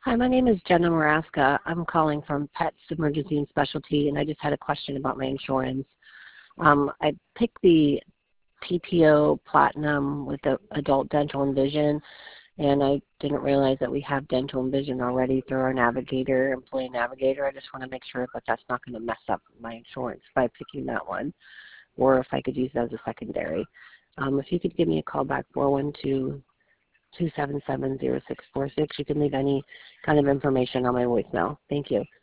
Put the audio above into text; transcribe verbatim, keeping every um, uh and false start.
Hi, my name is Jenna Maraska. I'm calling from Pets Emergency and Specialty, and I just had a question about my insurance. Um, I picked the P P O Platinum with the adult dental and vision, and I didn't realize that we have dental and vision already through our navigator, employee navigator. I just want to make sure that that's not going to mess up my insurance by picking that one, or if I could use that as a secondary. Um, if you could give me a call back, four one two, two seven seven, zero six four six. You can leave any kind of information on my voicemail. Thank you.